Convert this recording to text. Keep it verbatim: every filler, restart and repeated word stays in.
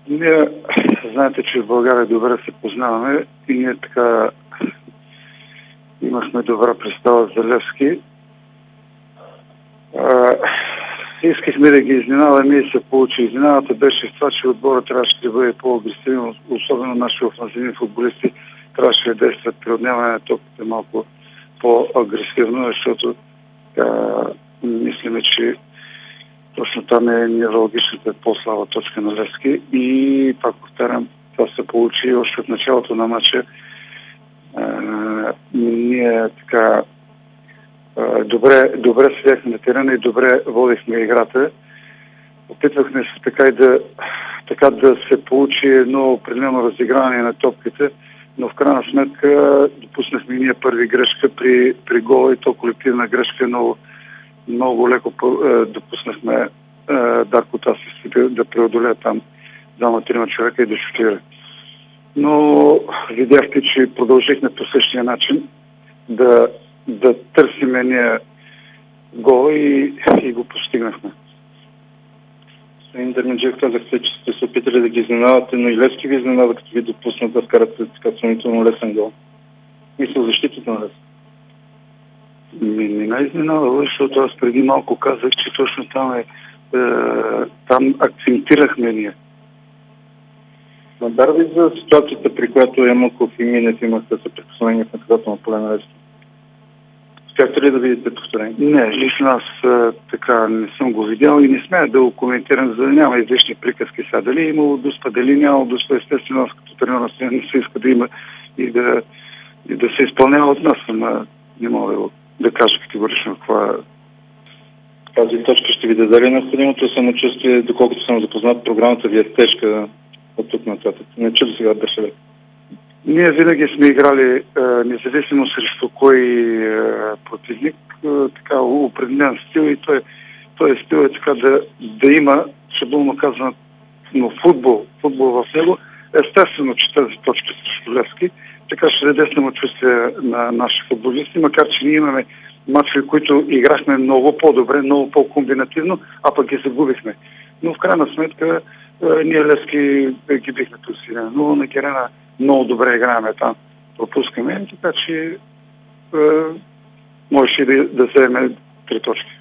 Ние, знаете, че в България добре се познаваме и ние така имахме добра представа за Левски. А, искахме да ги изненадаме и се получи. Изненадата беше в това, че отбора трябваше да бъде по-агресивен, особено наши офанзивни футболисти трябваше да действат при отнемане на топките малко по-агресивно, защото а, мислиме, че точно там е неврологичната по-слаба точка на Левски и пак повтарям, това се получи още от началото на матча. Ние така а, добре, добре седяхме на терена и добре водихме играта. Опитвахме се така и да, така да се получи едно определено разиграване на топките, но в крайна сметка допуснахме ние първи грешка при, при гола и то колективна грешка. Много, много леко допуснахме Дарко Тасис да, да преодолее там двама-трима човека и да шутира. Но видяхте, че продължихме по същия начин да, да търсиме ние гола и, и го постигнахме. Господин Дерменджиев, казахте, че сте се опитали да ги изненадате, но и Левски ви изненада, като ви допуснат да вкарате така сравнително лесен гол. Мисля, защитата на Левски. Ми, не ме изненадало, защото аз преди малко казах, че точно там е, е там акцентирахме ние. Надар ви за ситуацията, при която Ямаков и Минев имаха съприкосновение в наказателно поле на Левски? Успяхте ли да видите повторение? Не, лично аз а, така не съм го видял и не смея да го коментирам, за да няма излишни приказки сега. Дали е имало дуспа, дали нямало дуспа, естествено аз като тренер не се иска да има и да, и да се изпълнява от нас, ама не мога да, да кажа категорично каква е. Тази точка ще ви даде ли необходимото самочувствие, доколкото съм запознат, програмата ви е тежка от тук нататък. Не че до сега беше леко. Ние винаги сме играли, е, независимо срещу кой е, противник, е, така определен стил и той, той стил е така да, да има, шаблонно казано, но футбол, футбол в него. Естествено, че тази точка срещу Левски, така ще даде самочувствие на наши футболисти, макар че ние имаме матчи, които играхме много по-добре, много по-комбинативно, а пък ги загубихме. Но в крайна сметка е, ние Левски ги бихме тусили. Но на Герена много добре играем там, пропускаме, така че е, можеше да, да вземе три точки.